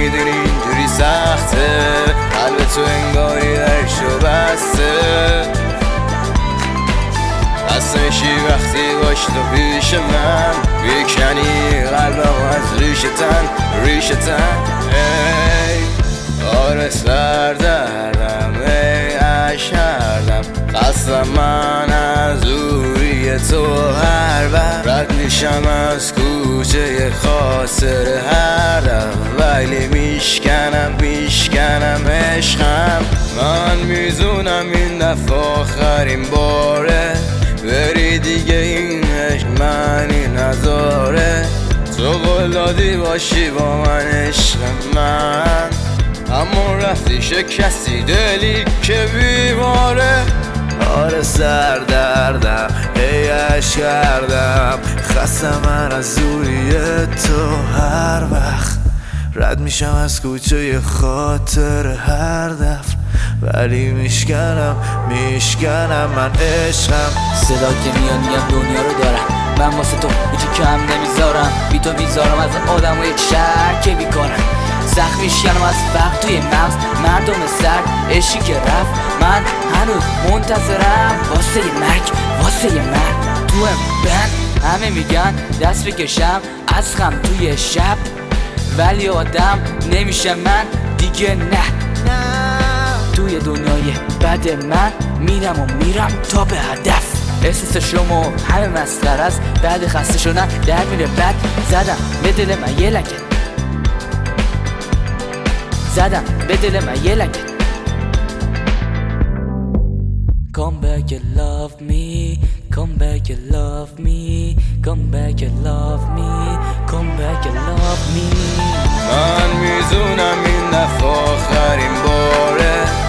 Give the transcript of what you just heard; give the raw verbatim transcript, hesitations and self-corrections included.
میدونی اینجوری سخته، قلب تو انگاری درشو بسته. خسته میشی وقتی باش تو پیش من، بیکنی قلبم از ریشتن ریشتن. ای آره سردردم، ای اشردم، خستم من از دوری تو هر وقت. رد میشم از کوچه خاطر هر دفعه، ولی میشکنم میشکنم عشقم. من میزونم این دفعه آخرین باره، بری دیگه این عشق منی نذاره. تو قلادی باشی با من عشق من، اما رفتی شکستی دلی که بیماره. آره سردردم، ای عشق کردم، خستم من از دوری تو هر وقت. رد میشم از کوچه خاطر هر دفعه، ولی میشکنم میشکنم من عشقم. صدا که میاد میگم دنیا رو دارم، من واسه تو هیچی کم نمیذارم. بی تو میذارم از آدم و یک شهر که بیکنم. سخت میشکنم از فقر توی مغز مردم سر، عشقی که رفت من هنوز منتظرم واسه یه مرگ واسه یه مرگ. تو بند همه میگن دست بکشم از غم توی شب، ولی آدم نمیشه من دیگه. نه توی دنیای بد من میرم و میرم تا به هدف. احساس شما همه مسخره است، بعد خسته شدن در میره بد. زدم به دل من یه لکه، زدم به دل من یه لکه. Come back and love me, come back and love me, come back and love me, come back and love me. من میزونم این دفعه آخرین باره،